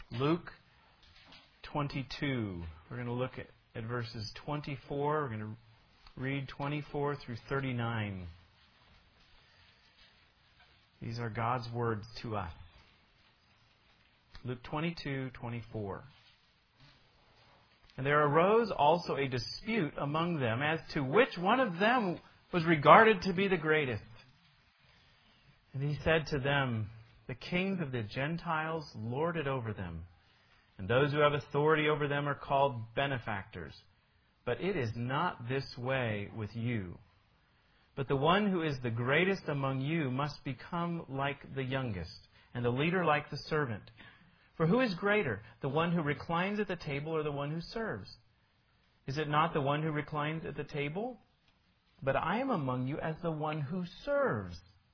Luke 22. We're going to look at verses 24. We're going to read 24 through 39. These are God's words to us. Luke 22:24. And there arose also a dispute among them as to which one of them was regarded to be the greatest. And he said to them, the kings of the Gentiles lord it over them, and those who have authority over them are called benefactors. But it is not this way with you. But the one who is the greatest among you must become like the youngest, and the leader like the servant. For who is greater, the one who reclines at the table or the one who serves? Is it not the one who reclines at the table? But I am among you as the one who serves.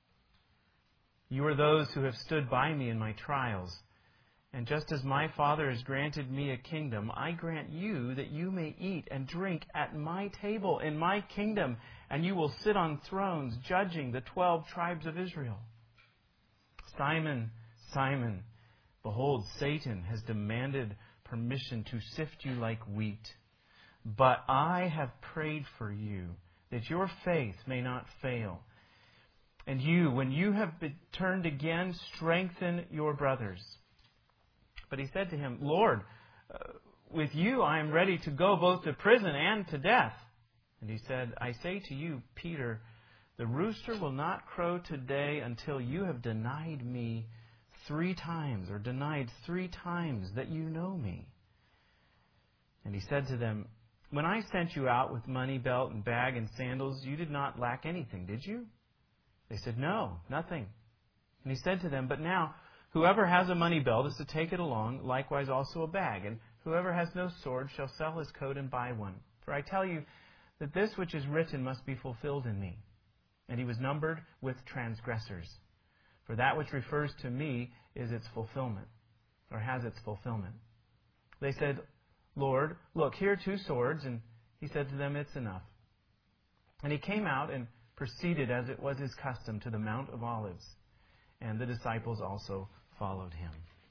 You are those who have stood by me in my trials. And just as my Father has granted me a kingdom, I grant you that you may eat and drink at my table in my kingdom, and you will sit on thrones judging the 12 tribes of Israel. Simon, Simon, behold, Satan has demanded permission to sift you like wheat. But I have prayed for you, that your faith may not fail. And you, when you have been turned again, strengthen your brothers. But he said to him, Lord, with you I am ready to go both to prison and to death. And he said, I say to you, Peter, the rooster will not crow today until you have denied me 3 times, or denied 3 times that you know me. And he said to them, when I sent you out with money, belt, and bag, and sandals, you did not lack anything, did you? They said, no, nothing. And he said to them, but now, whoever has a money belt is to take it along, likewise also a bag. And whoever has no sword shall sell his coat and buy one. For I tell you that this which is written must be fulfilled in me. And he was numbered with transgressors. For that which refers to me is its fulfillment, or has its fulfillment. They said, Lord, look, here are 2 swords. And he said to them, it's enough. And he came out and proceeded, as it was his custom, to the Mount of Olives. And the disciples also followed him.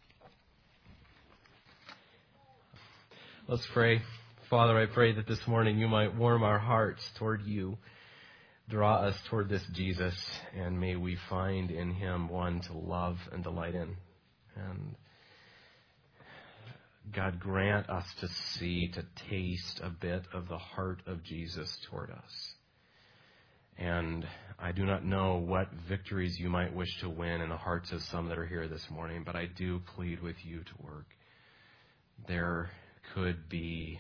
Let's pray. Father, I pray that this morning you might warm our hearts toward you. Draw us toward this Jesus, and may we find in him one to love and delight in. And God, grant us to see, to taste a bit of the heart of Jesus toward us. And I do not know what victories you might wish to win in the hearts of some that are here this morning, but I do plead with you to work. There could be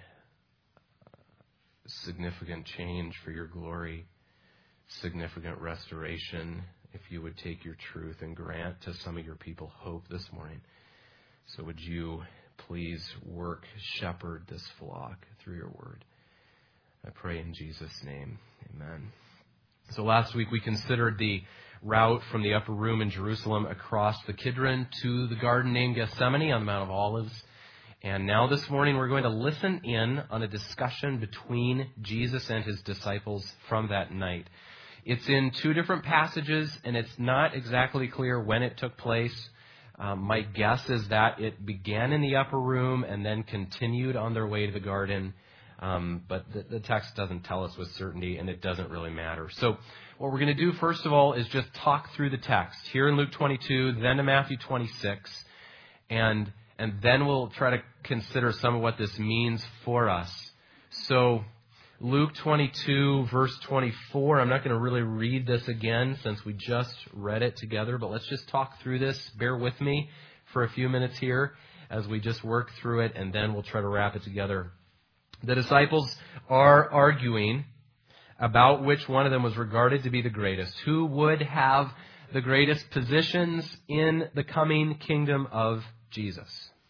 significant change for your glory, significant restoration, if you would take your truth and grant to some of your people hope this morning. So would you please work, shepherd this flock through your word. I pray in Jesus' name. Amen. So last week we considered the route from the upper room in Jerusalem across the Kidron to the garden named Gethsemane on the Mount of Olives. And now this morning we're going to listen in on a discussion between Jesus and his disciples from that night. It's in 2 different passages, and it's not exactly clear when it took place. My guess is that it began in the upper room and then continued on their way to the garden. But the text doesn't tell us with certainty, and it doesn't really matter. So what we're going to do, first of all, is just talk through the text. Here in Luke 22, then to Matthew 26, and then we'll try to consider some of what this means for us. So Luke 22, verse 24, I'm not going to really read this again since we just read it together, but let's just talk through this. Bear with me for a few minutes here as we just work through it, and then we'll try to wrap it together. The disciples are arguing about which one of them was regarded to be the greatest. Who would have the greatest positions in the coming kingdom of Jesus?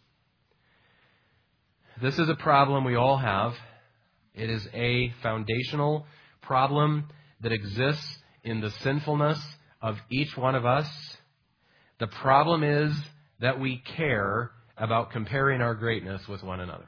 This is a problem we all have. It is a foundational problem that exists in the sinfulness of each one of us. The problem is that we care about comparing our greatness with one another.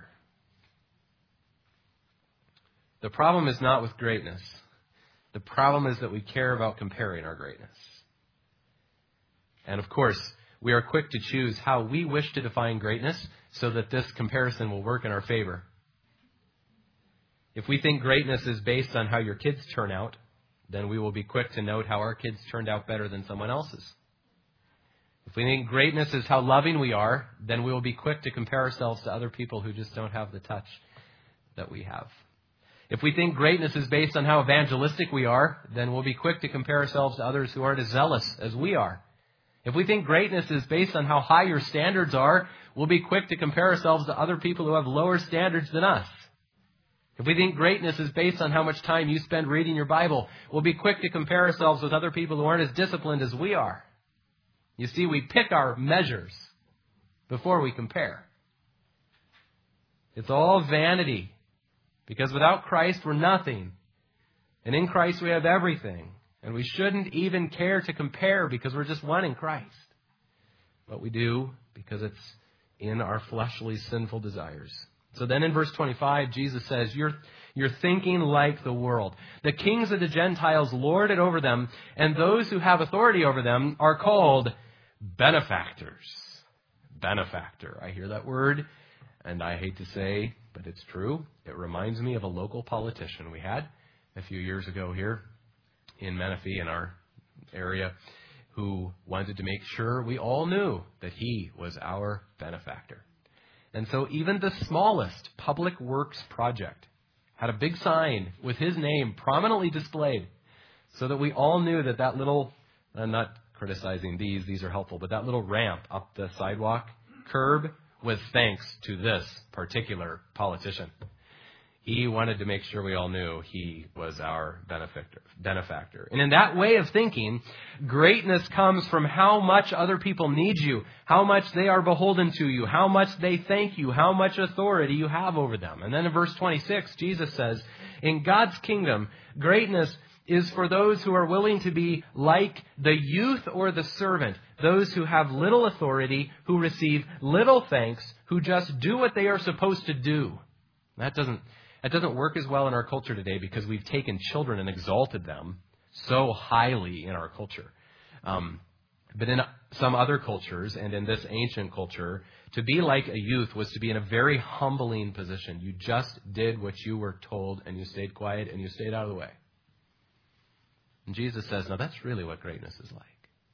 The problem is not with greatness. The problem is that we care about comparing our greatness. And of course, we are quick to choose how we wish to define greatness so that this comparison will work in our favor. If we think greatness is based on how your kids turn out, then we will be quick to note how our kids turned out better than someone else's. If we think greatness is how loving we are, then we will be quick to compare ourselves to other people who just don't have the touch that we have. If we think greatness is based on how evangelistic we are, then we'll be quick to compare ourselves to others who aren't as zealous as we are. If we think greatness is based on how high your standards are, we'll be quick to compare ourselves to other people who have lower standards than us. If we think greatness is based on how much time you spend reading your Bible, we'll be quick to compare ourselves with other people who aren't as disciplined as we are. You see, we pick our measures before we compare. It's all vanity, because without Christ, we're nothing. And in Christ, we have everything. And we shouldn't even care to compare because we're just one in Christ. But we do because it's in our fleshly, sinful desires. So then in verse 25, Jesus says, you're thinking like the world. The kings of the Gentiles lord it over them, and those who have authority over them are called benefactors. Benefactor. I hear that word, and I hate to say, but it's true. It reminds me of a local politician we had a few years ago here in Menifee, in our area, who wanted to make sure we all knew that he was our benefactor. And so even the smallest public works project had a big sign with his name prominently displayed so that we all knew that that little, I'm not criticizing these are helpful, but that little ramp up the sidewalk curb was thanks to this particular politician. He wanted to make sure we all knew he was our benefactor. And in that way of thinking, greatness comes from how much other people need you, how much they are beholden to you, how much they thank you, how much authority you have over them. And then in verse 26, Jesus says, in God's kingdom, greatness is for those who are willing to be like the youth or the servant, those who have little authority, who receive little thanks, who just do what they are supposed to do. That doesn't work as well in our culture today because we've taken children and exalted them so highly in our culture. But in some other cultures and in this ancient culture, to be like a youth was to be in a very humbling position. You just did what you were told and you stayed quiet and you stayed out of the way. And Jesus says, now that's really what greatness is like.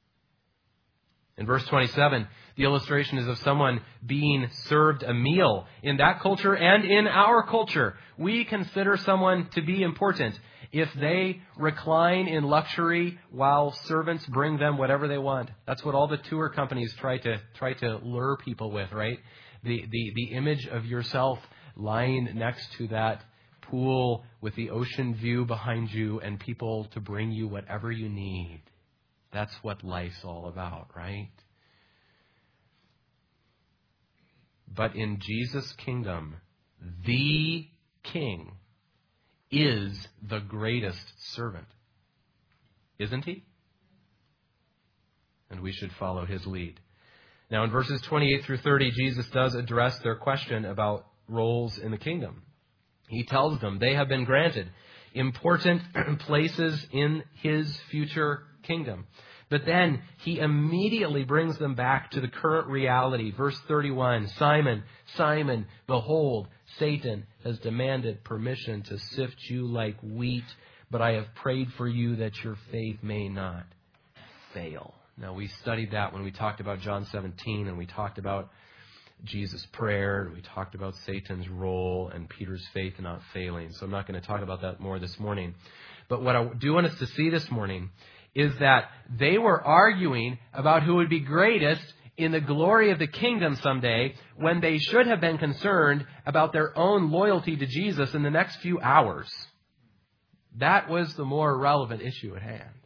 In verse 27, the illustration is of someone being served a meal. In that culture and in our culture, we consider someone to be important if they recline in luxury while servants bring them whatever they want. That's what all the tour companies try to lure people with, right? The image of yourself lying next to that pool with the ocean view behind you and people to bring you whatever you need. That's what life's all about, right? But in Jesus' kingdom, the king is the greatest servant. Isn't he? And we should follow his lead. Now in verses 28 through 30, Jesus does address their question about roles in the kingdom. He tells them they have been granted important places in his future kingdom. But then he immediately brings them back to the current reality. Verse 31, Simon, Simon, behold, Satan has demanded permission to sift you like wheat, but I have prayed for you that your faith may not fail. Now, we studied that when we talked about John 17, and we talked about Jesus' prayer, and we talked about Satan's role and Peter's faith not failing. So I'm not going to talk about that more this morning. But what I do want us to see this morning is that they were arguing about who would be greatest in the glory of the kingdom someday when they should have been concerned about their own loyalty to Jesus in the next few hours. That was the more relevant issue at hand.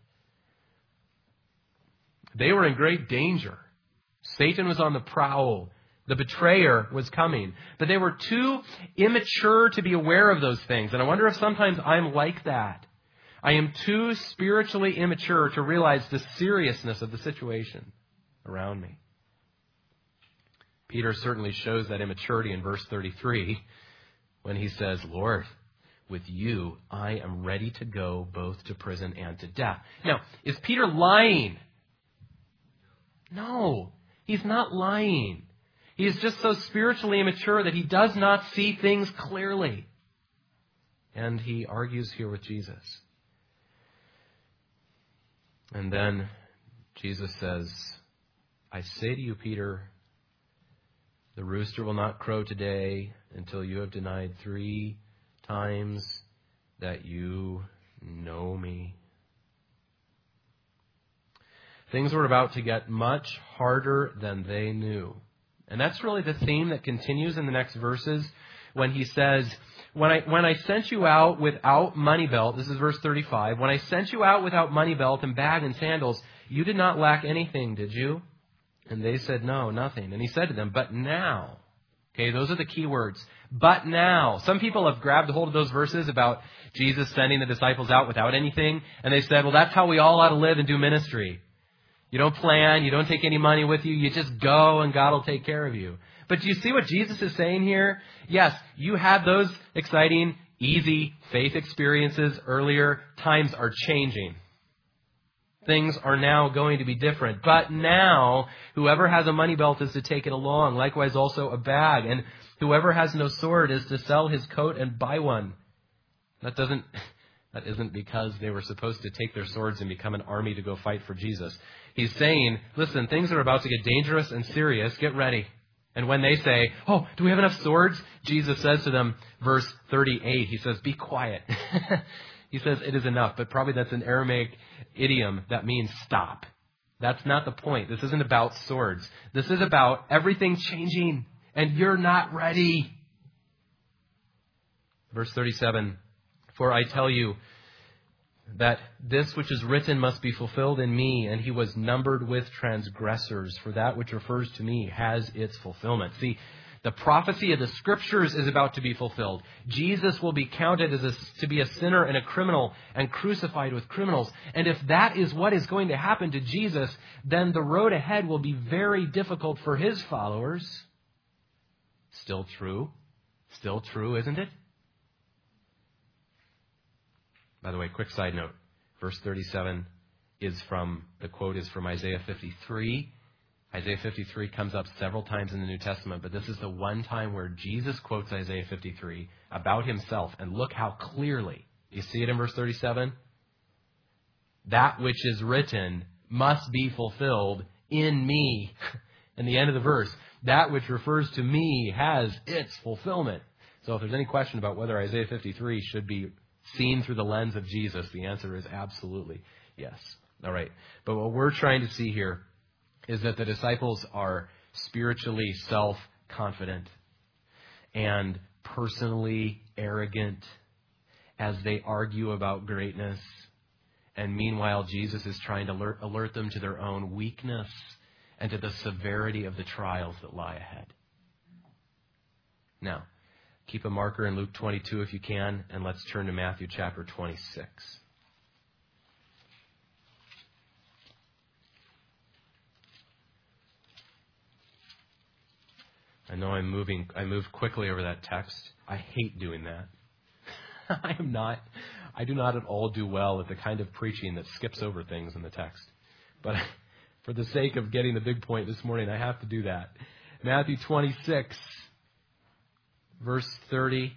They were in great danger. Satan was on the prowl. The betrayer was coming. But they were too immature to be aware of those things. And I wonder if sometimes I'm like that. I am too spiritually immature to realize the seriousness of the situation around me. Peter certainly shows that immaturity in verse 33 when he says, Lord, with you I am ready to go both to prison and to death. Now, is Peter lying? No. He's not lying. He is just so spiritually immature that he does not see things clearly. And he argues here with Jesus. And then Jesus says, I say to you, Peter, the rooster will not crow today until you have denied 3 times that you know me. Things were about to get much harder than they knew. And that's really the theme that continues in the next verses when he says, when I sent you out without money belt, this is verse 35, when I sent you out without money belt and bag and sandals, you did not lack anything, did you? And they said, no, nothing. And he said to them, but now, okay, those are the key words, but now. Some people have grabbed a hold of those verses about Jesus sending the disciples out without anything, and they said, well, that's how we all ought to live and do ministry. You don't plan, you don't take any money with you, you just go and God will take care of you. But do you see what Jesus is saying here? Yes, you had those exciting, easy faith experiences earlier. Times are changing. Things are now going to be different. But now, whoever has a money belt is to take it along. Likewise also a bag. And whoever has no sword is to sell his coat and buy one. That isn't because they were supposed to take their swords and become an army to go fight for Jesus. He's saying, listen, things are about to get dangerous and serious. Get ready. And when they say, oh, do we have enough swords? Jesus says to them, verse 38, he says, be quiet. He says, it is enough. But probably that's an Aramaic idiom that means stop. That's not the point. This isn't about swords. This is about everything changing, and you're not ready. Verse 37, for I tell you that this which is written must be fulfilled in me, and he was numbered with transgressors, for that which refers to me has its fulfillment. See, the prophecy of the Scriptures is about to be fulfilled. Jesus will be counted to be a sinner and a criminal and crucified with criminals. And if that is what is going to happen to Jesus, then the road ahead will be very difficult for his followers. Still true, isn't it? By the way, quick side note, verse 37 the quote is from Isaiah 53. Isaiah 53 comes up several times in the New Testament, but this is the one time where Jesus quotes Isaiah 53 about himself. And look how clearly, you see it in verse 37? That which is written must be fulfilled in me. In the end of the verse, that which refers to me has its fulfillment. So if there's any question about whether Isaiah 53 should be seen through the lens of Jesus, the answer is absolutely yes. All right. But what we're trying to see here is that the disciples are spiritually self-confident and personally arrogant as they argue about greatness. And meanwhile, Jesus is trying to alert them to their own weakness and to the severity of the trials that lie ahead. Now, keep a marker in Luke 22 if you can, and let's turn to Matthew chapter 26. I know I moved quickly over that text. I hate doing that. I do not at all do well at the kind of preaching that skips over things in the text. But for the sake of getting the big point this morning, I have to do that. Matthew 26, verse 30.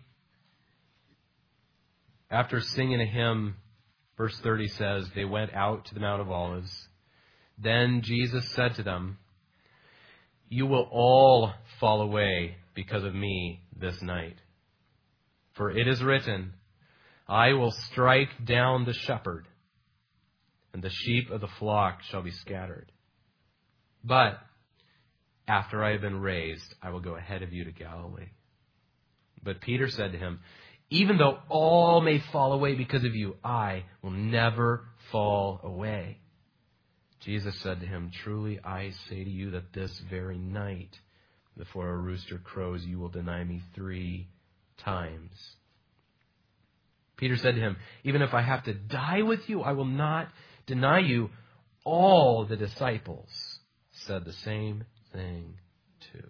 After singing a hymn, verse 30 says, they went out to the Mount of Olives. Then Jesus said to them, you will all fall away because of me this night. For it is written, I will strike down the shepherd, and the sheep of the flock shall be scattered. But after I have been raised, I will go ahead of you to Galilee. But Peter said to him, even though all may fall away because of you, I will never fall away. Jesus said to him, truly I say to you that this very night, before a rooster crows, you will deny me 3 times. Peter said to him, even if I have to die with you, I will not deny you. All the disciples said the same thing too.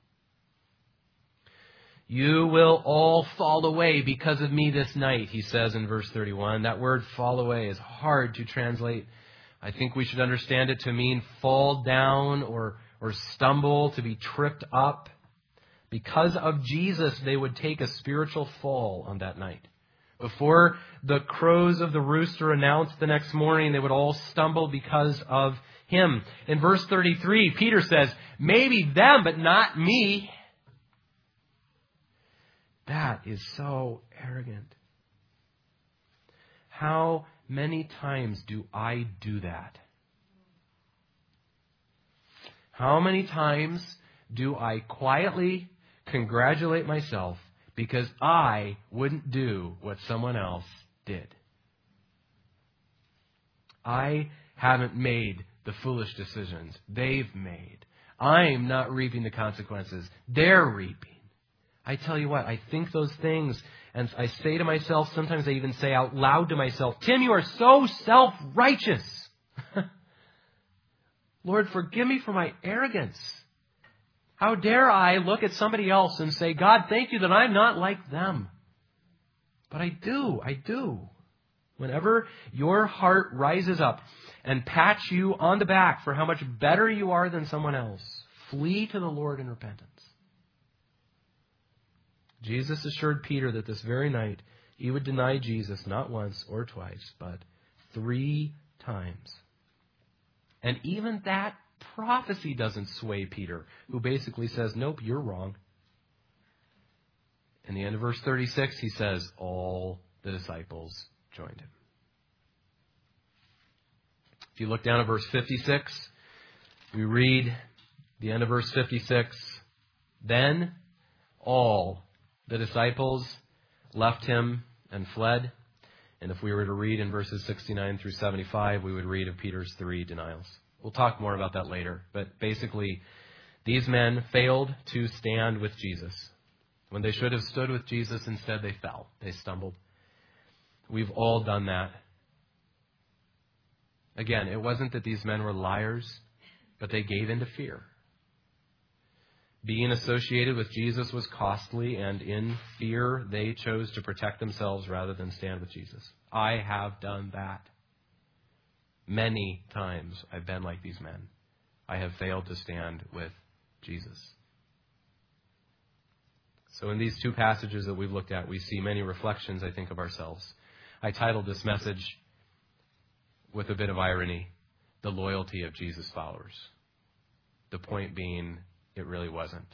You will all fall away because of me this night, he says in verse 31. That word fall away is hard to translate. I think we should understand it to mean fall down or or stumble, to be tripped up. Because of Jesus, they would take a spiritual fall on that night. Before the crows of the rooster announced the next morning, they would all stumble because of him. In verse 33, Peter says, maybe them, but not me. That is so arrogant. How many times do I do that? How many times do I quietly congratulate myself because I wouldn't do what someone else did? I haven't made the foolish decisions they've made. I'm not reaping the consequences they're reaping. I tell you what, I think those things, and I say to myself, sometimes I even say out loud to myself, Tim, you are so self-righteous. Lord, forgive me for my arrogance. How dare I look at somebody else and say, God, thank you that I'm not like them. But I do. Whenever your heart rises up and pats you on the back for how much better you are than someone else, flee to the Lord in repentance. Jesus assured Peter that this very night he would deny Jesus not once or twice, but 3 times. And even that prophecy doesn't sway Peter, who basically says, nope, you're wrong. In the end of verse 36, he says, all the disciples joined him. If you look down at verse 56, we read the end of verse 56, then all the disciples left him and fled. And if we were to read in verses 69 through 75, we would read of Peter's 3 denials. We'll talk more about that later. But basically, these men failed to stand with Jesus. When they should have stood with Jesus, instead they fell. They stumbled. We've all done that. Again, it wasn't that these men were liars, but they gave in to fear. Being associated with Jesus was costly, and in fear, they chose to protect themselves rather than stand with Jesus. I have done that. Many times I've been like these men. I have failed to stand with Jesus. So in these 2 passages that we've looked at, we see many reflections, I think, of ourselves. I titled this message with a bit of irony, The Loyalty of Jesus' Followers. The point being, it really wasn't.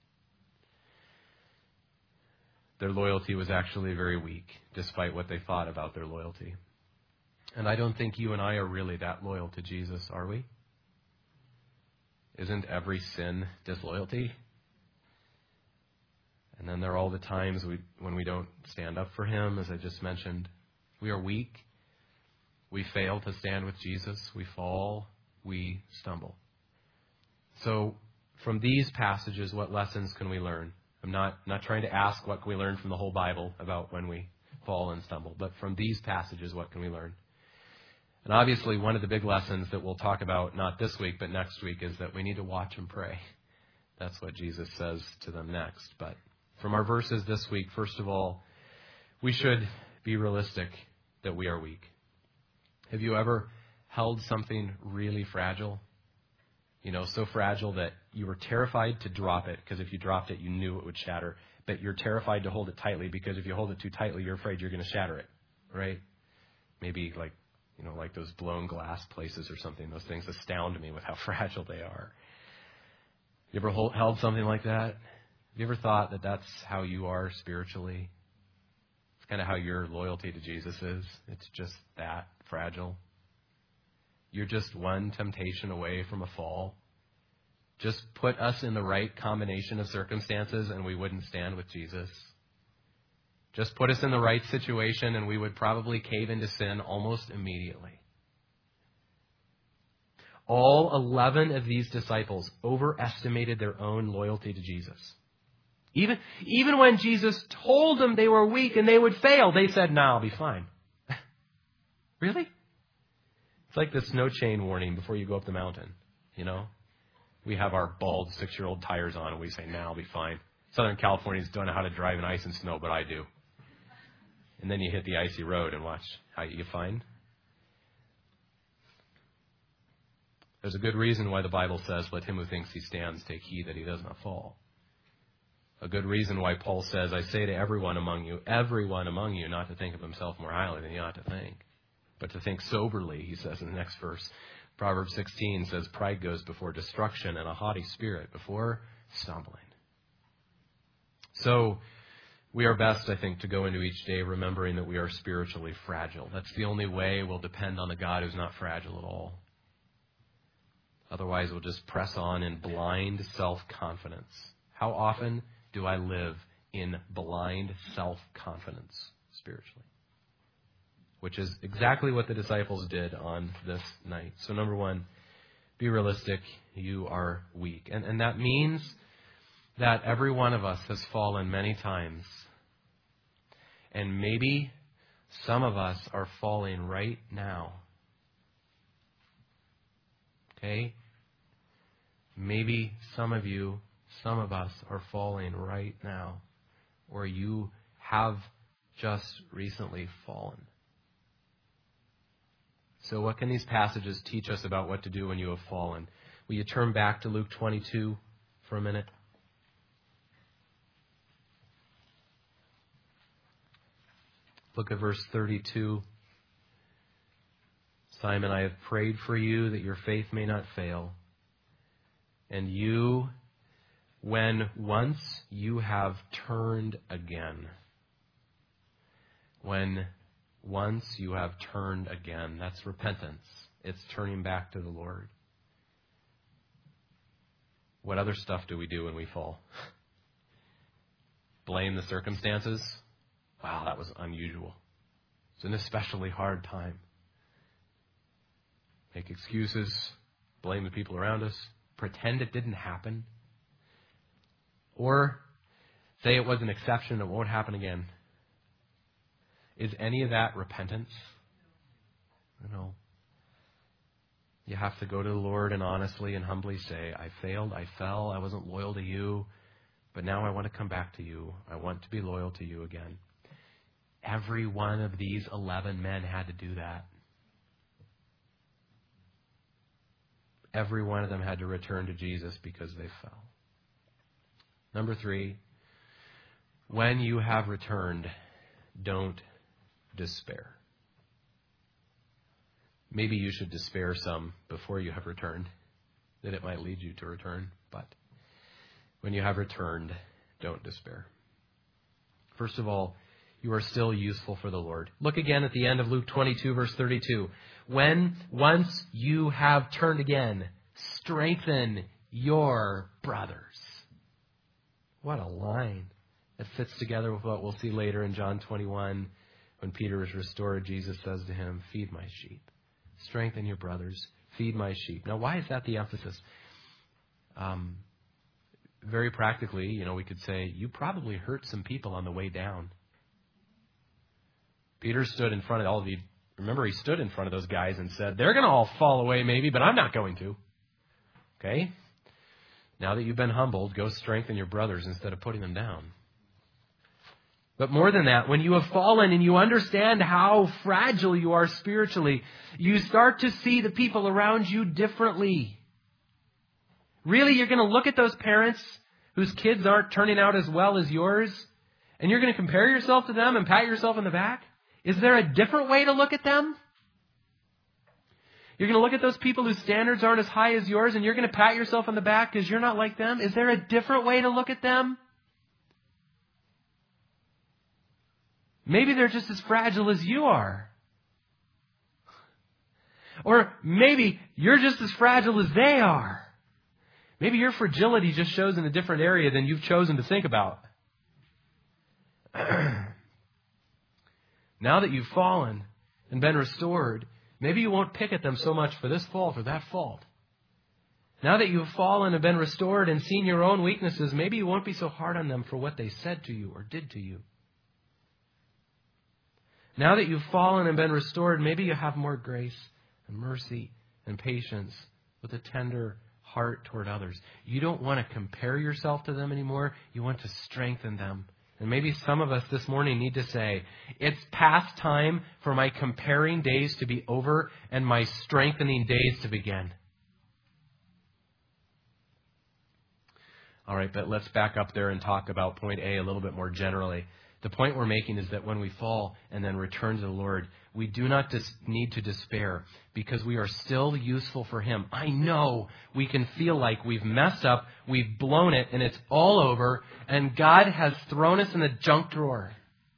Their loyalty was actually very weak, despite what they thought about their loyalty. And I don't think you and I are really that loyal to Jesus, are we? Isn't every sin disloyalty? And then there are all the times when we don't stand up for him, as I just mentioned. We are weak. We fail to stand with Jesus. We fall. We stumble. So, from these passages, what lessons can we learn? I'm not trying to ask what can we learn from the whole Bible about when we fall and stumble, but from these passages, what can we learn? And obviously, one of the big lessons that we'll talk about, not this week, but next week, is that we need to watch and pray. That's what Jesus says to them next. But from our verses this week, first of all, we should be realistic that we are weak. Have you ever held something really fragile? So fragile that you were terrified to drop it, because if you dropped it, you knew it would shatter. But you're terrified to hold it tightly, because if you hold it too tightly, you're afraid you're going to shatter it, right? Maybe like those blown glass places or something. Those things astound me with how fragile they are. You ever held something like that? Have you ever thought that that's how you are spiritually? It's kind of how your loyalty to Jesus is. It's just that fragile. You're just one temptation away from a fall. Just put us in the right combination of circumstances and we wouldn't stand with Jesus. Just put us in the right situation and we would probably cave into sin almost immediately. All 11 of these disciples overestimated their own loyalty to Jesus. Even when Jesus told them they were weak and they would fail, they said, "No, I'll be fine." Really? It's like the snow chain warning before you go up the mountain, We have our bald 6-year-old tires on and we say, "No, I'll be fine." Southern Californians don't know how to drive in ice and snow, but I do. And then you hit the icy road and watch how you find. There's a good reason why the Bible says, let him who thinks he stands take heed that he does not fall. A good reason why Paul says, I say to everyone among you, not to think of himself more highly than he ought to think, but to think soberly, he says in the next verse. Proverbs 16 says, pride goes before destruction and a haughty spirit before stumbling. So we are best, I think, to go into each day remembering that we are spiritually fragile. That's the only way we'll depend on the God who's not fragile at all. Otherwise, we'll just press on in blind self-confidence. How often do I live in blind self-confidence spiritually? Which is exactly what the disciples did on this night. So number one, be realistic. You are weak. And that means that every one of us has fallen many times. And maybe some of us are falling right now. Okay? Maybe some of us are falling right now. Or you have just recently fallen. So what can these passages teach us about what to do when you have fallen? Will you turn back to Luke 22 for a minute? Look at verse 32. Simon, I have prayed for you that your faith may not fail. And you, when once you have turned again. When once you have turned again. That's repentance. It's turning back to the Lord. What other stuff do we do when we fall? Blame the circumstances? Wow, that was unusual. It's an especially hard time. Make excuses. Blame the people around us. Pretend it didn't happen. Or say it was an exception, it won't happen again. Is any of that repentance? No. You have to go to the Lord and honestly and humbly say, I failed, I fell, I wasn't loyal to you, but now I want to come back to you. I want to be loyal to you again. Every one of these 11 men had to do that. Every one of them had to return to Jesus because they fell. Number 3, when you have returned, don't despair. Maybe you should despair some before you have returned, that it might lead you to return. But when you have returned, don't despair. First of all, you are still useful for the Lord. Look again at the end of Luke 22, verse 32. When once you have turned again, strengthen your brothers. What a line. It fits together with what we'll see later in John 21. When Peter is restored, Jesus says to him, feed my sheep. Strengthen your brothers. Feed my sheep. Now, why is that the emphasis? Very practically, we could say, you probably hurt some people on the way down. Peter stood in front of all of you. Remember, he stood in front of those guys and said, they're going to all fall away maybe, but I'm not going to. Okay? Now that you've been humbled, go strengthen your brothers instead of putting them down. But more than that, when you have fallen and you understand how fragile you are spiritually, you start to see the people around you differently. Really, you're going to look at those parents whose kids aren't turning out as well as yours, and you're going to compare yourself to them and pat yourself on the back? Is there a different way to look at them? You're going to look at those people whose standards aren't as high as yours, and you're going to pat yourself on the back because you're not like them? Is there a different way to look at them? Maybe they're just as fragile as you are. Or maybe you're just as fragile as they are. Maybe your fragility just shows in a different area than you've chosen to think about. Now that you've fallen and been restored, maybe you won't pick at them so much for this fault or that fault. Now that you've fallen and been restored and seen your own weaknesses, maybe you won't be so hard on them for what they said to you or did to you. Now that you've fallen and been restored, maybe you have more grace and mercy and patience with a tender heart toward others. You don't want to compare yourself to them anymore. You want to strengthen them. And maybe some of us this morning need to say, it's past time for my comparing days to be over and my strengthening days to begin. All right, but let's back up there and talk about point A a little bit more generally. The point we're making is that when we fall and then return to the Lord, we do not need to despair because we are still useful for Him. I know we can feel like we've messed up, we've blown it, and it's all over, and God has thrown us in the junk drawer.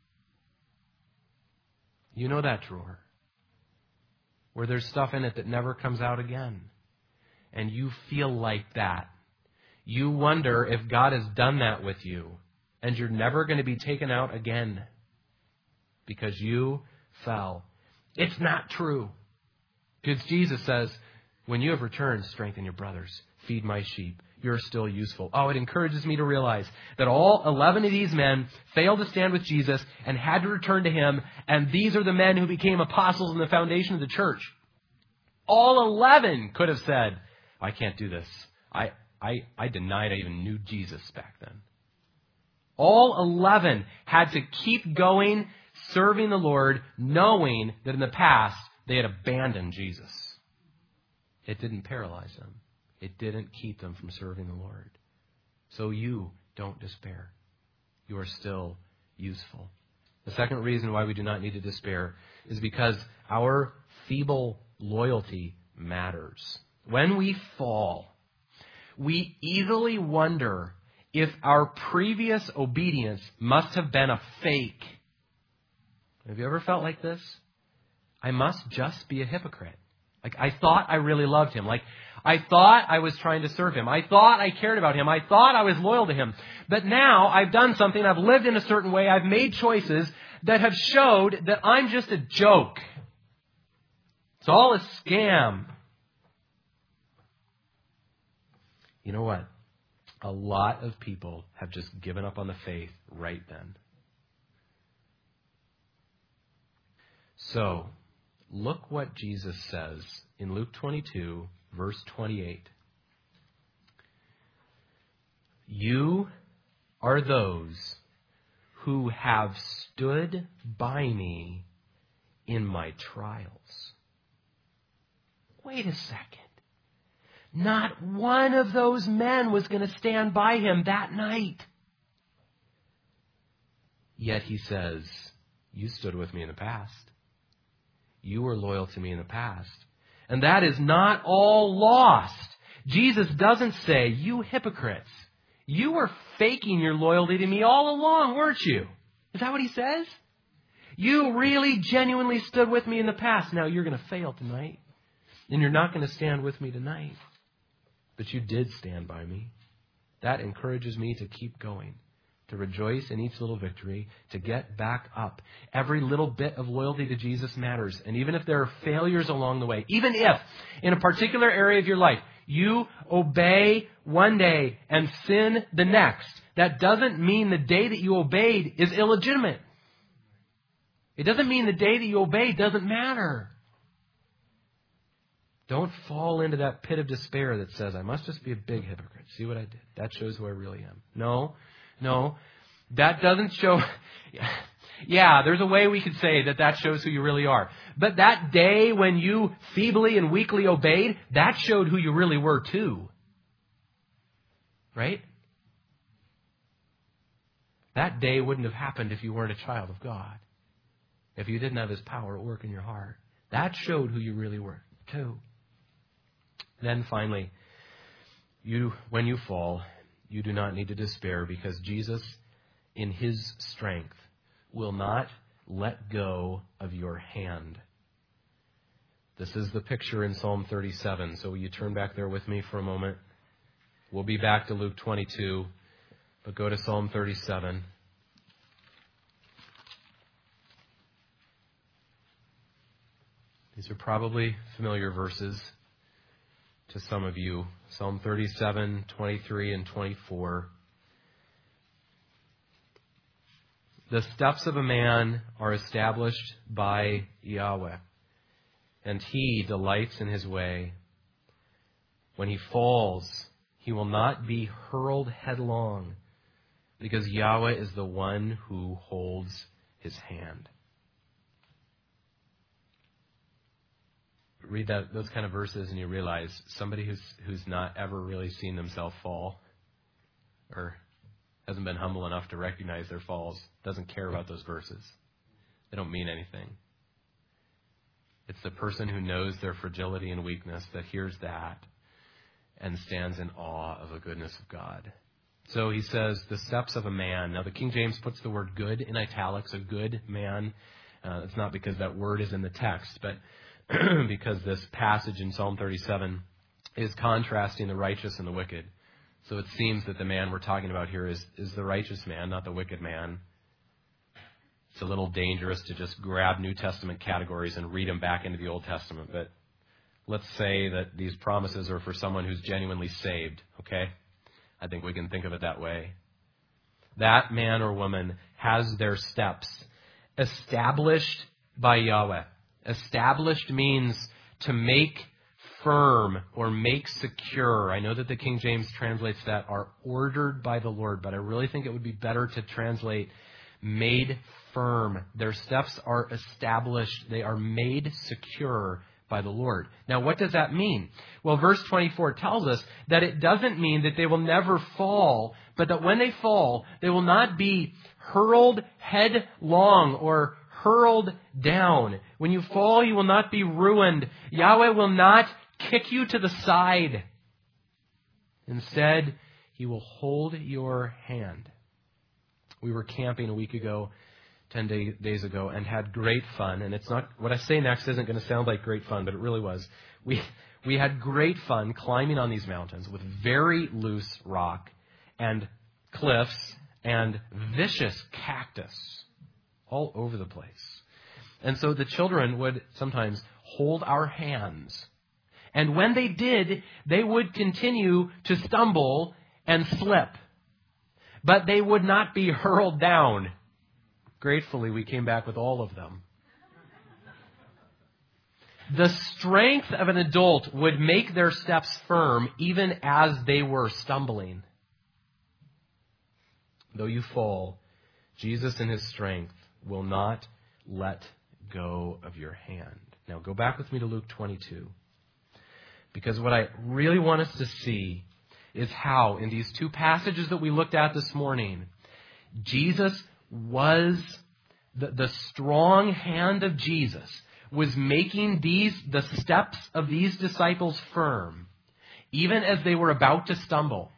You know that drawer where there's stuff in it that never comes out again. And you feel like that. You wonder if God has done that with you. And you're never going to be taken out again because you fell. It's not true. Because Jesus says, when you have returned, strengthen your brothers. Feed my sheep. You're still useful. Oh, it encourages me to realize that all 11 of these men failed to stand with Jesus and had to return to Him. And these are the men who became apostles in the foundation of the church. All 11 could have said, I can't do this. I denied I even knew Jesus back then. All 11 had to keep going, serving the Lord, knowing that in the past they had abandoned Jesus. It didn't paralyze them. It didn't keep them from serving the Lord. So you don't despair. You are still useful. The second reason why we do not need to despair is because our feeble loyalty matters. When we fall, we easily wonder if our previous obedience must have been a fake. Have you ever felt like this? I must just be a hypocrite. Like, I thought I really loved Him. Like, I thought I was trying to serve Him. I thought I cared about Him. I thought I was loyal to Him. But now I've done something. I've lived in a certain way. I've made choices that have showed that I'm just a joke. It's all a scam. You know what? A lot of people have just given up on the faith right then. So, look what Jesus says in Luke 22, verse 28. You are those who have stood by me in my trials. Wait a second. Not one of those men was going to stand by Him that night. Yet He says, you stood with me in the past. You were loyal to me in the past. And that is not all lost. Jesus doesn't say, you hypocrites, you were faking your loyalty to me all along, weren't you? Is that what He says? You really genuinely stood with me in the past. Now you're going to fail tonight. And you're not going to stand with me tonight. But you did stand by me. That encourages me to keep going, to rejoice in each little victory, to get back up. Every little bit of loyalty to Jesus matters. And even if there are failures along the way, even if in a particular area of your life you obey one day and sin the next, that doesn't mean the day that you obeyed is illegitimate. It doesn't mean the day that you obeyed doesn't matter. Don't fall into that pit of despair that says, I must just be a big hypocrite. See what I did? That shows who I really am. No. That doesn't show. Yeah, there's a way we could say that shows who you really are. But that day when you feebly and weakly obeyed, that showed who you really were too. Right? That day wouldn't have happened if you weren't a child of God. If you didn't have His power at work in your heart. That showed who you really were too. Then finally, when you fall, you do not need to despair because Jesus, in His strength, will not let go of your hand. This is the picture in Psalm 37. So will you turn back there with me for a moment? We'll be back to Luke 22, but go to Psalm 37. These are probably familiar verses to some of you. Psalm 37, 23, and 24. The steps of a man are established by Yahweh, and He delights in his way. When he falls, he will not be hurled headlong, because Yahweh is the one who holds his hand. Read those kind of verses and you realize somebody who's not ever really seen themselves fall, or hasn't been humble enough to recognize their falls doesn't care about those verses. They don't mean anything. It's the person who knows their fragility and weakness that hears that and stands in awe of the goodness of God. So he says, the steps of a man. Now the King James puts the word good in italics, a good man. It's not because that word is in the text, but because this passage in Psalm 37 is contrasting the righteous and the wicked. So it seems that the man we're talking about here is the righteous man, not the wicked man. It's a little dangerous to just grab New Testament categories and read them back into the Old Testament. But let's say that these promises are for someone who's genuinely saved, okay? I think we can think of it that way. That man or woman has their steps established by Yahweh. Established means to make firm or make secure. I know that the King James translates that are ordered by the Lord, but I really think it would be better to translate made firm. Their steps are established. They are made secure by the Lord. Now, what does that mean? Well, verse 24 tells us that it doesn't mean that they will never fall, but that when they fall, they will not be hurled headlong or hurled down. When you fall, you will not be ruined. Yahweh will not kick you to the side. Instead, He will hold your hand. We were camping a week ago, 10 days ago, and had great fun. And it's not, what I say next isn't going to sound like great fun, but it really was. We had great fun climbing on these mountains with very loose rock and cliffs and vicious cactus all over the place. And so the children would sometimes hold our hands. And when they did, they would continue to stumble and slip. But they would not be hurled down. Gratefully, we came back with all of them. The strength of an adult would make their steps firm even as they were stumbling. Though you fall, Jesus in His strength will not let go of your hand. Now go back with me to Luke 22. Because what I really want us to see is how, in these two passages that we looked at this morning, Jesus was, the strong hand of Jesus was making the steps of these disciples firm, even as they were about to stumble.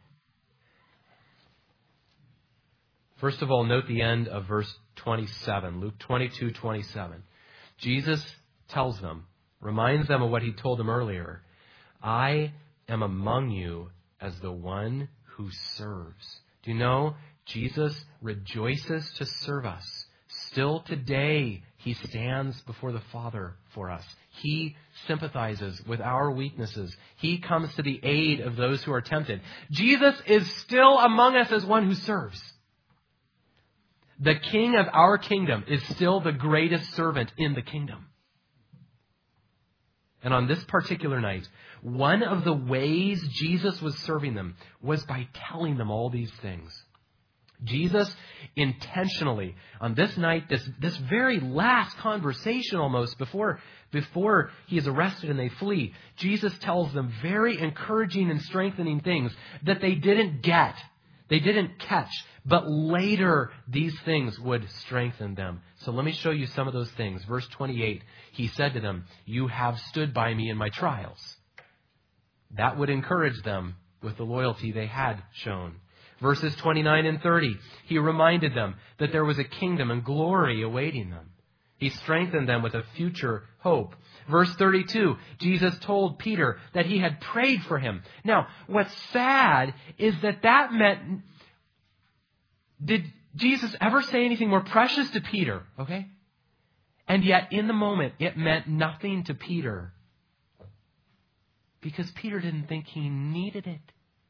First of all, note the end of verse 27, Luke 22:27. Jesus tells them, reminds them of what He told them earlier. I am among you as the one who serves. Do you know, Jesus rejoices to serve us. Still today, He stands before the Father for us. He sympathizes with our weaknesses. He comes to the aid of those who are tempted. Jesus is still among us as one who serves. The King of our kingdom is still the greatest servant in the kingdom. And on this particular night, one of the ways Jesus was serving them was by telling them all these things. Jesus intentionally, on this night, this very last conversation almost before He is arrested and they flee, Jesus tells them very encouraging and strengthening things that they didn't get, they didn't catch, but later these things would strengthen them. So let me show you some of those things. Verse 28, He said to them, you have stood by me in my trials. That would encourage them with the loyalty they had shown. Verses 29 and 30, He reminded them that there was a kingdom and glory awaiting them. He strengthened them with a future hope. Verse 32, Jesus told Peter that He had prayed for him. Now, what's sad is that meant, did Jesus ever say anything more precious to Peter? Okay? And yet, in the moment, it meant nothing to Peter. Because Peter didn't think he needed it.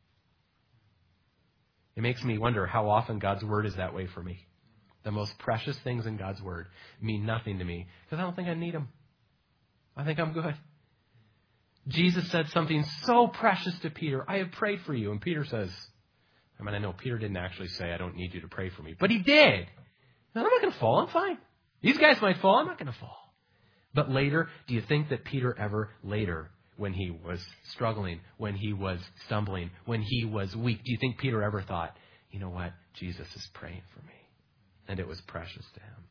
It makes me wonder how often God's Word is that way for me. The most precious things in God's Word mean nothing to me because I don't think I need them. I think I'm good. Jesus said something so precious to Peter. I have prayed for you. And Peter says, I know Peter didn't actually say, I don't need you to pray for me. But he did. I'm not going to fall. I'm fine. These guys might fall. I'm not going to fall. But later, do you think that Peter ever later, when he was struggling, when he was stumbling, when he was weak, do you think Peter ever thought, you know what? Jesus is praying for me. And it was precious to him.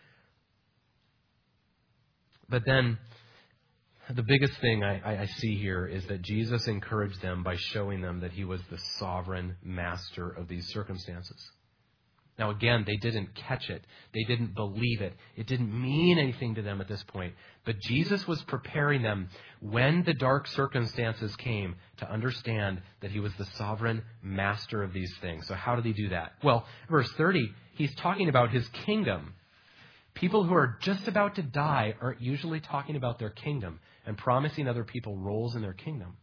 But then, the biggest thing I see here is that Jesus encouraged them by showing them that he was the sovereign master of these circumstances. Now again, they didn't catch it. They didn't believe it. It didn't mean anything to them at this point. But Jesus was preparing them when the dark circumstances came to understand that he was the sovereign master of these things. So how did he do that? Well, verse 30, he's talking about his kingdom. People who are just about to die aren't usually talking about their kingdom and promising other people roles in their kingdom.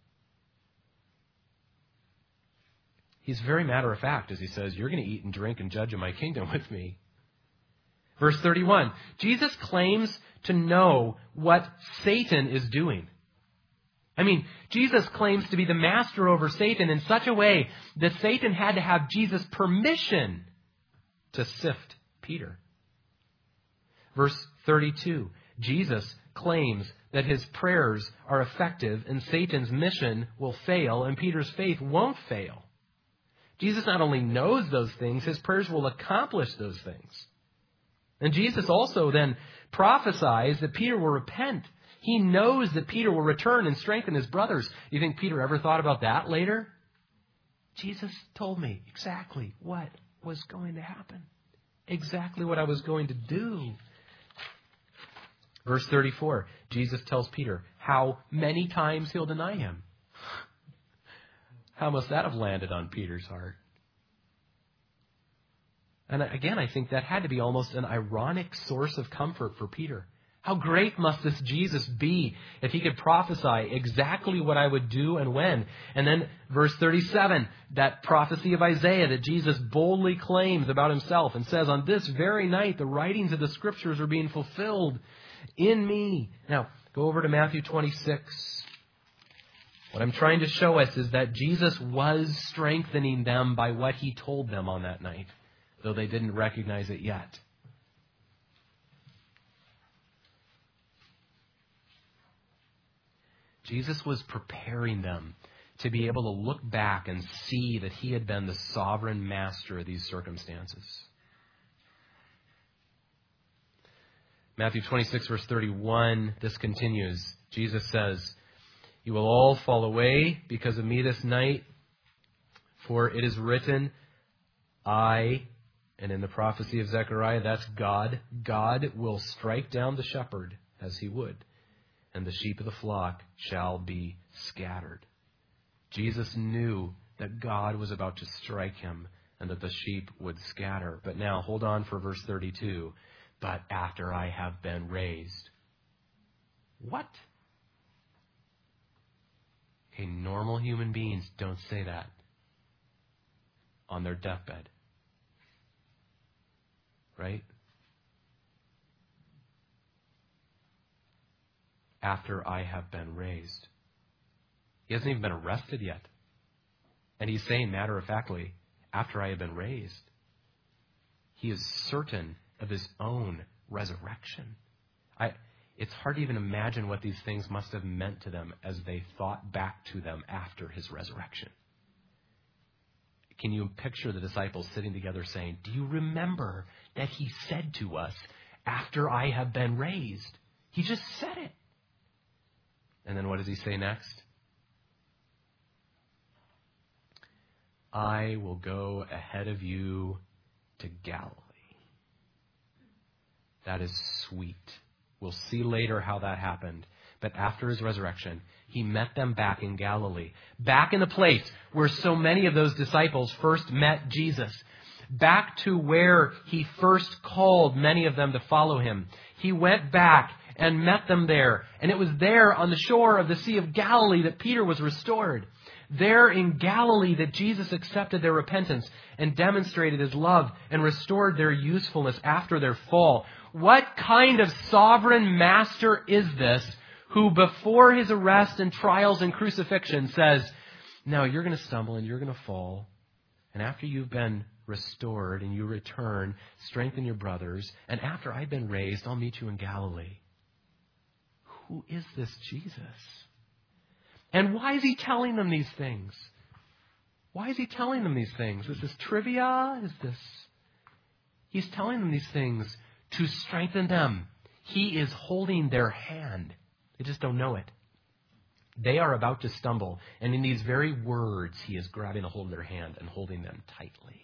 He's very matter of fact as he says, you're going to eat and drink and judge in my kingdom with me. Verse 31, Jesus claims to know what Satan is doing. I mean, Jesus claims to be the master over Satan in such a way that Satan had to have Jesus' permission to sift Peter. Verse 32, Jesus claims that his prayers are effective and Satan's mission will fail and Peter's faith won't fail. Jesus not only knows those things, his prayers will accomplish those things. And Jesus also then prophesies that Peter will repent. He knows that Peter will return and strengthen his brothers. You think Peter ever thought about that later? Jesus told me exactly what was going to happen. Exactly what I was going to do. Verse 34, Jesus tells Peter how many times he'll deny him. How must that have landed on Peter's heart? And again, I think that had to be almost an ironic source of comfort for Peter. How great must this Jesus be if he could prophesy exactly what I would do and when. And then verse 37, that prophecy of Isaiah that Jesus boldly claims about himself and says, on this very night, the writings of the scriptures are being fulfilled in me. Now, go over to Matthew 26. What I'm trying to show us is that Jesus was strengthening them by what he told them on that night, though they didn't recognize it yet. Jesus was preparing them to be able to look back and see that he had been the sovereign master of these circumstances. Matthew 26, verse 31, this continues. Jesus says, you will all fall away because of me this night, for it is written, and in the prophecy of Zechariah, that's God will strike down the shepherd as he would, and the sheep of the flock shall be scattered. Jesus knew that God was about to strike him and that the sheep would scatter. But now, hold on for verse 32. But after I have been raised. What? Okay, normal human beings don't say that on their deathbed. Right? After I have been raised. He hasn't even been arrested yet. And he's saying matter-of-factly, after I have been raised. He is certain of his own resurrection. It's hard to even imagine what these things must have meant to them as they thought back to them after his resurrection. Can you picture the disciples sitting together saying, do you remember that he said to us, after I have been raised? He just said it. And then what does he say next? I will go ahead of you to Galilee. That is sweet. We'll see later how that happened. But after his resurrection, he met them back in Galilee. Back in the place where so many of those disciples first met Jesus. Back to where he first called many of them to follow him. He went back and met them there. And it was there on the shore of the Sea of Galilee that Peter was restored. There in Galilee that Jesus accepted their repentance and demonstrated his love and restored their usefulness after their fall. What kind of sovereign master is this who before his arrest and trials and crucifixion says, no, you're going to stumble and you're going to fall. And after you've been restored and you return, strengthen your brothers. And after I've been raised, I'll meet you in Galilee. Who is this Jesus? And why is he telling them these things? Why is he telling them these things? Is this trivia? He's telling them these things to strengthen them. He is holding their hand. They just don't know it. They are about to stumble, and in these very words, he is grabbing a hold of their hand and holding them tightly.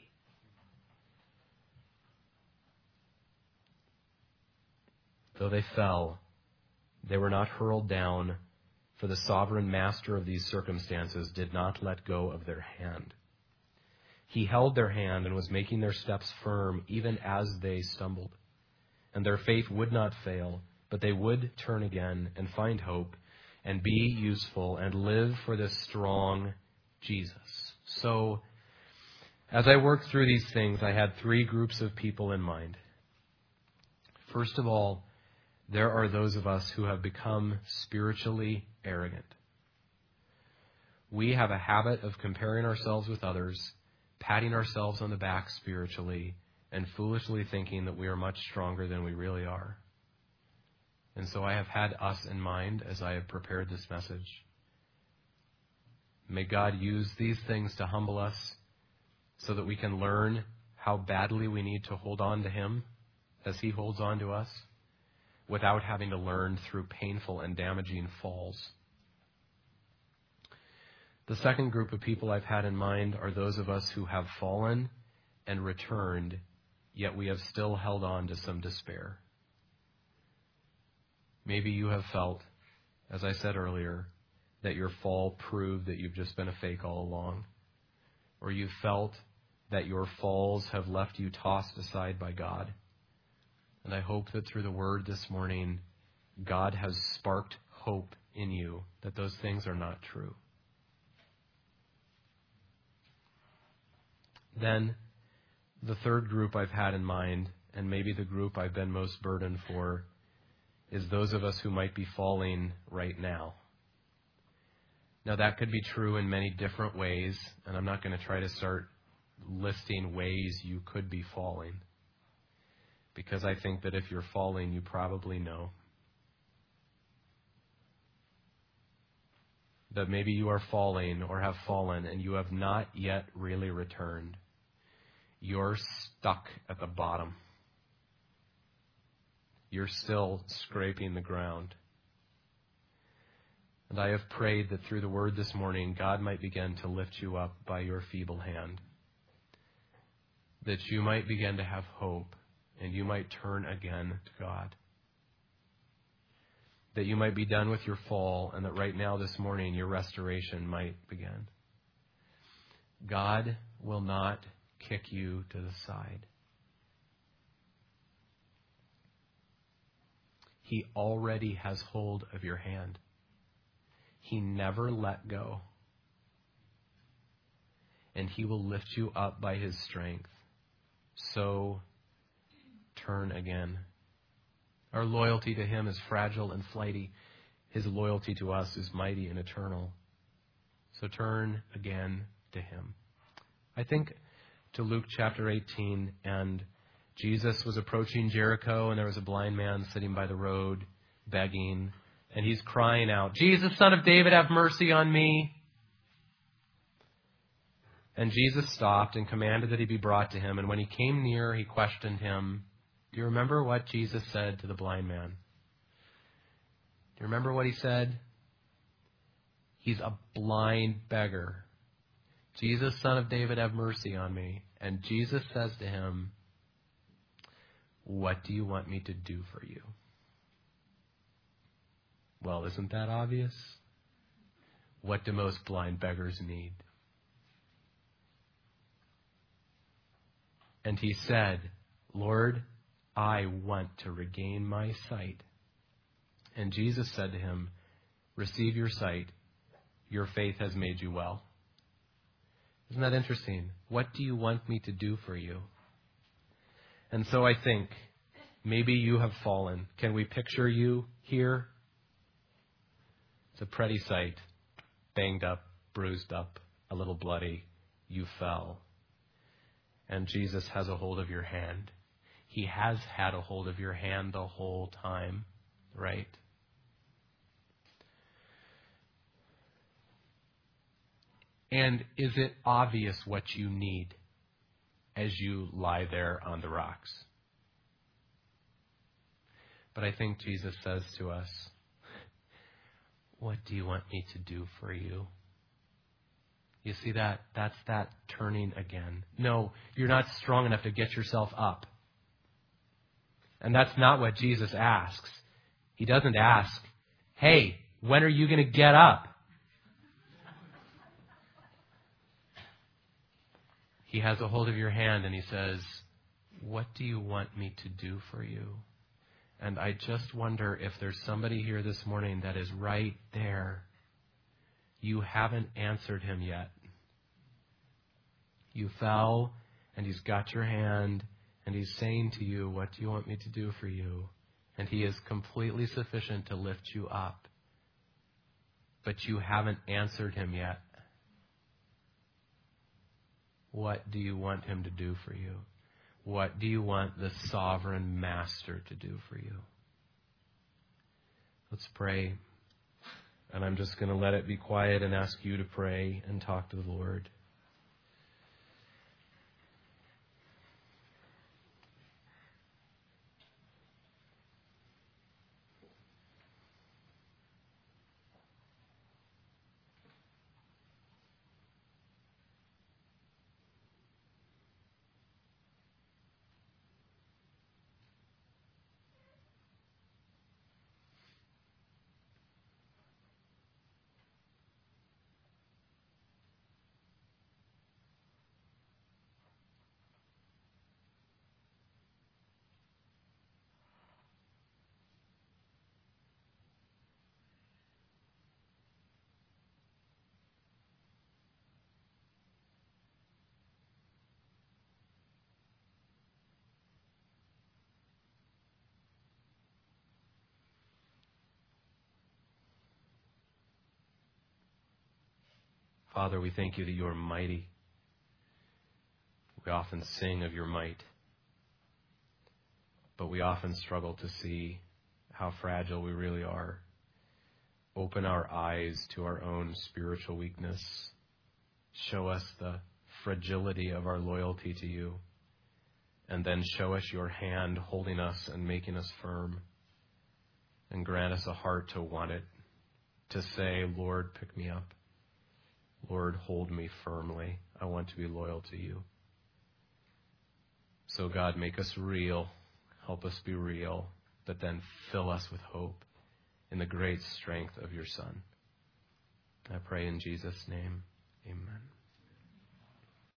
Though they fell, they were not hurled down, for the sovereign master of these circumstances did not let go of their hand. He held their hand and was making their steps firm even as they stumbled. And their faith would not fail, but they would turn again and find hope and be useful and live for this strong Jesus. So, as I worked through these things, I had three groups of people in mind. First of all, there are those of us who have become spiritually arrogant. We have a habit of comparing ourselves with others, patting ourselves on the back spiritually, and foolishly thinking that we are much stronger than we really are. And so I have had us in mind as I have prepared this message. May God use these things to humble us so that we can learn how badly we need to hold on to Him as He holds on to us, without having to learn through painful and damaging falls. The second group of people I've had in mind are those of us who have fallen and returned, yet we have still held on to some despair. Maybe you have felt, as I said earlier, that your fall proved that you've just been a fake all along. Or you felt that your falls have left you tossed aside by God. And I hope that through the Word this morning, God has sparked hope in you that those things are not true. Then, the third group I've had in mind, and maybe the group I've been most burdened for, is those of us who might be falling right now. Now, that could be true in many different ways, and I'm not going to try to start listing ways you could be falling, because I think that if you're falling, you probably know. That maybe you are falling or have fallen and you have not yet really returned. You're stuck at the bottom. You're still scraping the ground. And I have prayed that through the Word this morning, God might begin to lift you up by your feeble hand. That you might begin to have hope and you might turn again to God. That you might be done with your fall, and that right now this morning your restoration might begin. God will not kick you to the side. He already has hold of your hand. He never let go. And He will lift you up by His strength. So turn again. Our loyalty to Him is fragile and flighty. His loyalty to us is mighty and eternal. So turn again to Him. I think to Luke chapter 18, and Jesus was approaching Jericho, and there was a blind man sitting by the road begging, and he's crying out, "Jesus, Son of David, have mercy on me." And Jesus stopped and commanded that he be brought to him, and when he came near, he questioned him. Do you remember what Jesus said to the blind man? Do you remember what He said? He's a blind beggar. "Jesus, Son of David, have mercy on me." And Jesus says to him, "What do you want me to do for you?" Well, isn't that obvious? What do most blind beggars need? And he said, "Lord, I want to regain my sight." And Jesus said to him, "Receive your sight. Your faith has made you well." Isn't that interesting? What do you want me to do for you? And so I think maybe you have fallen. Can we picture you here? It's a pretty sight. Banged up, bruised up, a little bloody. You fell. And Jesus has a hold of your hand. He has had a hold of your hand the whole time, right? And is it obvious what you need as you lie there on the rocks? But I think Jesus says to us, what do you want me to do for you? You see that? That's that turning again. No, you're not strong enough to get yourself up. And that's not what Jesus asks. He doesn't ask, hey, when are you going to get up? He has a hold of your hand and he says, what do you want me to do for you? And I just wonder if there's somebody here this morning that is right there. You haven't answered him yet. You fell and he's got your hand and he's saying to you, what do you want me to do for you? And he is completely sufficient to lift you up. But you haven't answered him yet. What do you want him to do for you? What do you want the sovereign master to do for you? Let's pray. And I'm just going to let it be quiet and ask you to pray and talk to the Lord. Father, we thank you that you are mighty. We often sing of your might, but we often struggle to see how fragile we really are. Open our eyes to our own spiritual weakness. Show us the fragility of our loyalty to you, and then show us your hand holding us and making us firm, and grant us a heart to want it, to say, Lord, pick me up. Lord, hold me firmly. I want to be loyal to you. So God, make us real. Help us be real, but then fill us with hope in the great strength of your Son. I pray in Jesus' name, amen.